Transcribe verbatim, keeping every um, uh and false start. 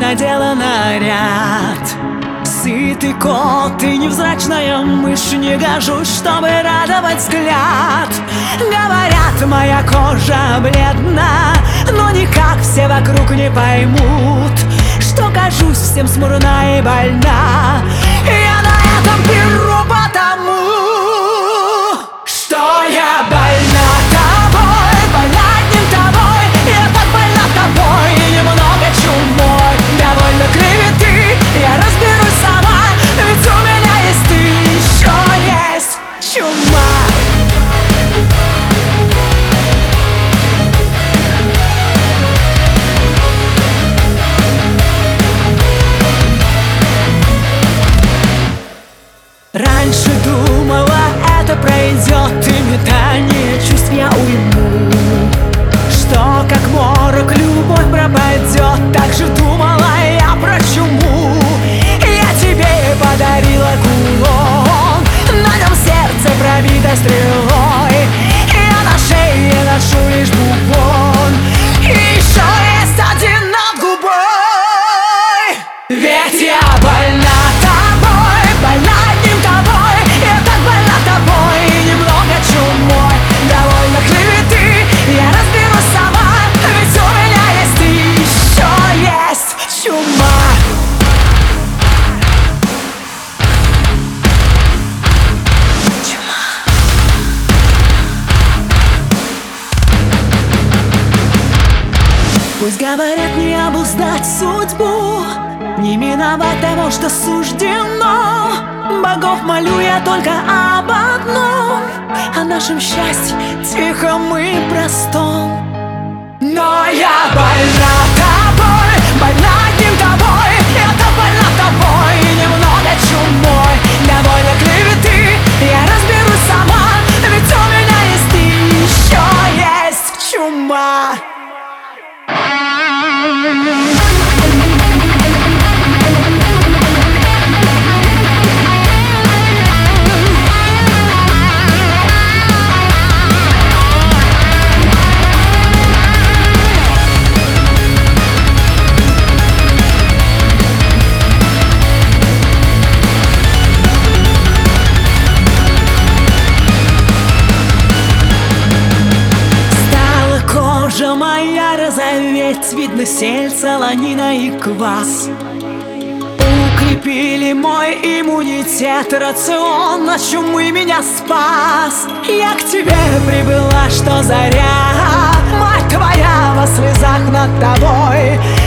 надела наряд. Сытый кот и невзрачная мышь, не гожусь, чтобы радовать взгляд. Говорят, моя кожа бледна, но никак все вокруг не поймут, что кажусь всем смурна и больна. Я на этом перу потому, что я больна тобой, больна одним тобой. Я так больна тобой и немного чумой. Довольно клеветы, я разберусь сама, ведь у меня есть ты, еще есть чума. Раньше думала, это пройдет, и метание чувств я уйму, что как морок любовь пропадет. Так же думала я про чуму. Я тебе подарила кулон, на нем сердце пробито стрелой. Я на шее ношу лишь бубон, и еще есть один над губой. Ведь я больна тобой, больна одним тобой. Я так больна тобой и немного чумой. Довольно клеветы, я разберусь сама, ведь у меня есть ты, еще есть чума. Пусть говорят, не обуздать судьбу, не миновать того, что суждено. Богов молю я только об одном, о нашем счастье тихом и простом. Но я больна тобой, больна одним тобой. Я так больна тобой и немного чумой. Довольно клеветы, я разберусь сама, ведь у меня есть ты, еще есть чума. Кожа моя розоветь, видно сель, солонина и квас. Укрепили мой иммунитет, рацион от чумы меня спас. Я к тебе прибыла, что заря, мать твоя во слезах над тобой.